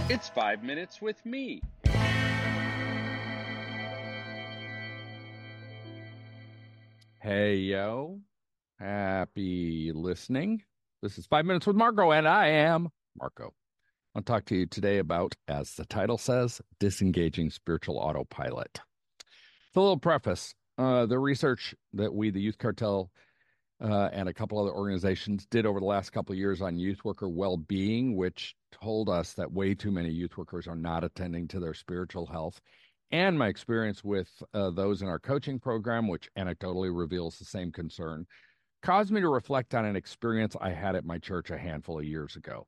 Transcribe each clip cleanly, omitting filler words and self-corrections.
It's 5 minutes with me. Hey, yo. Happy listening. This is 5 Minutes with Marco, and I am Marco. I'll talk to you today about, as the title says, disengaging spiritual autopilot. It's a little preface. The research that we, the Youth Cartel, and a couple other organizations did over the last couple of years on youth worker well-being, which told us that way too many youth workers are not attending to their spiritual health. And my experience with those in our coaching program, which anecdotally reveals the same concern, caused me to reflect on an experience I had at my church a handful of years ago.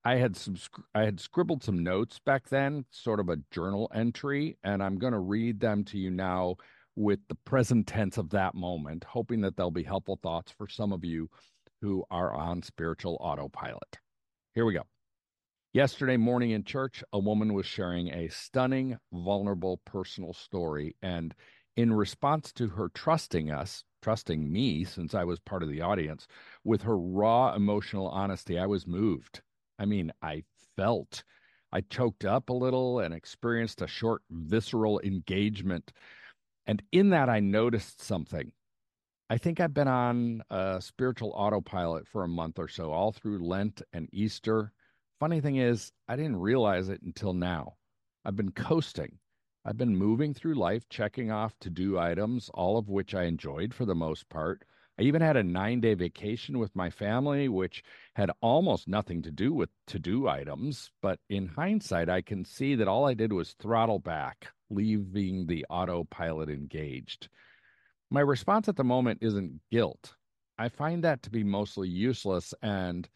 I had scribbled some notes back then, sort of a journal entry, and I'm going to read them to you now with the present tense of that moment, hoping that they'll be helpful thoughts for some of you who are on spiritual autopilot. Here we go. Yesterday morning in church, a woman was sharing a stunning, vulnerable personal story. And in response to her trusting us, trusting me, since I was part of the audience, with her raw emotional honesty, I was moved. I mean, I felt. I choked up a little and experienced a short visceral engagement. And in that, I noticed something. I think I've been on a spiritual autopilot for a month or so, all through Lent and Easter. Funny thing is, I didn't realize it until now. I've been coasting. I've been moving through life, checking off to-do items, all of which I enjoyed for the most part. I even had a 9-day vacation with my family, which had almost nothing to do with to-do items. But in hindsight, I can see that all I did was throttle back, leaving the autopilot engaged. My response at the moment isn't guilt. I find that to be mostly useless, and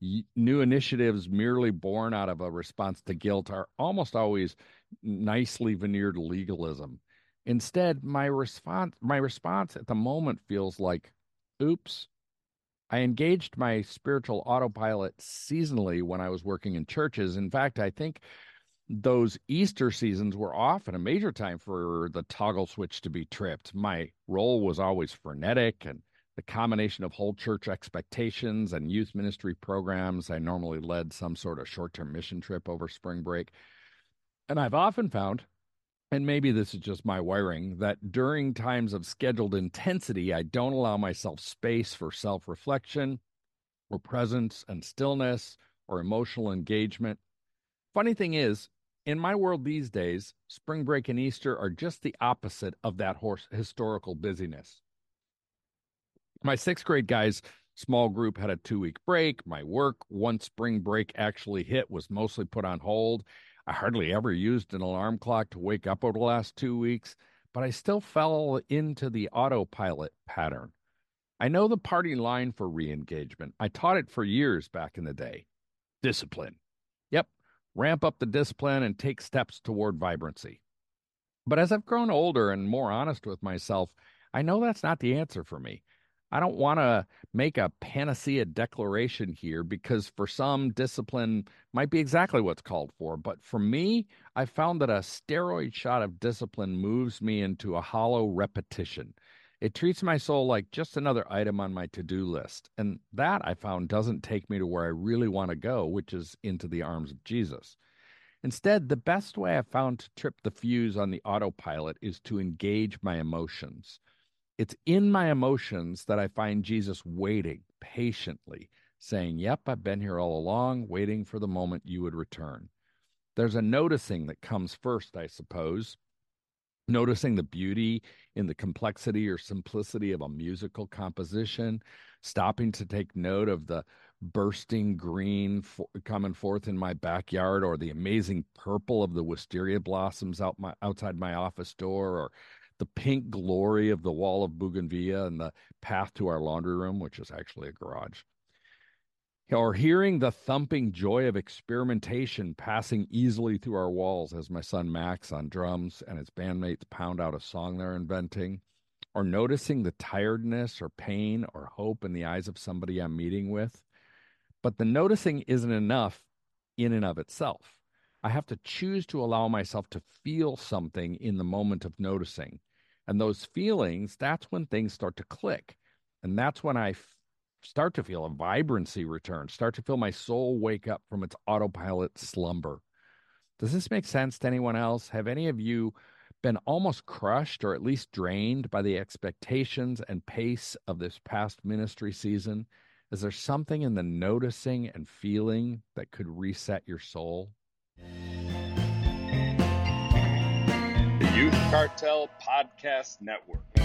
new initiatives merely born out of a response to guilt are almost always nicely veneered legalism. Instead, my response at the moment feels like, oops, I engaged my spiritual autopilot seasonally when I was working in churches. In fact, I think those Easter seasons were often a major time for the toggle switch to be tripped. My role was always frenetic, and the combination of whole church expectations and youth ministry programs, I normally led some sort of short term mission trip over spring break. And I've often found, and maybe this is just my wiring, that during times of scheduled intensity, I don't allow myself space for self reflection or presence and stillness or emotional engagement. Funny thing is, in my world these days, spring break and Easter are just the opposite of that historical busyness. My sixth grade guys' small group had a 2 week break. My work, once spring break actually hit, was mostly put on hold. I hardly ever used an alarm clock to wake up over the last 2 weeks, but I still fell into the autopilot pattern. I know the party line for re engagement. I taught it for years back in the day: discipline. Yep, ramp up the discipline and take steps toward vibrancy. But as I've grown older and more honest with myself, I know that's not the answer for me. I don't want to make a panacea declaration here, because for some, discipline might be exactly what's called for. But for me, I found that a steroid shot of discipline moves me into a hollow repetition. It treats my soul like just another item on my to-do list. And that, I found, doesn't take me to where I really want to go, which is into the arms of Jesus. Instead, the best way I've found to trip the fuse on the autopilot is to engage my emotions. It's in my emotions that I find Jesus waiting patiently, saying, "Yep, I've been here all along, waiting for the moment you would return." There's a noticing that comes first, I suppose. Noticing the beauty in the complexity or simplicity of a musical composition, stopping to take note of the bursting green coming forth in my backyard, or the amazing purple of the wisteria blossoms outside my office door, or the pink glory of the wall of bougainvillea and the path to our laundry room, which is actually a garage. Or hearing the thumping joy of experimentation passing easily through our walls as my son Max on drums and his bandmates pound out a song they're inventing. Or noticing the tiredness or pain or hope in the eyes of somebody I'm meeting with. But the noticing isn't enough in and of itself. I have to choose to allow myself to feel something in the moment of noticing. And those feelings, that's when things start to click. And that's when start to feel a vibrancy return, start to feel my soul wake up from its autopilot slumber. Does this make sense to anyone else? Have any of you been almost crushed or at least drained by the expectations and pace of this past ministry season? Is there something in the noticing and feeling that could reset your soul? The Youth Cartel Podcast Network.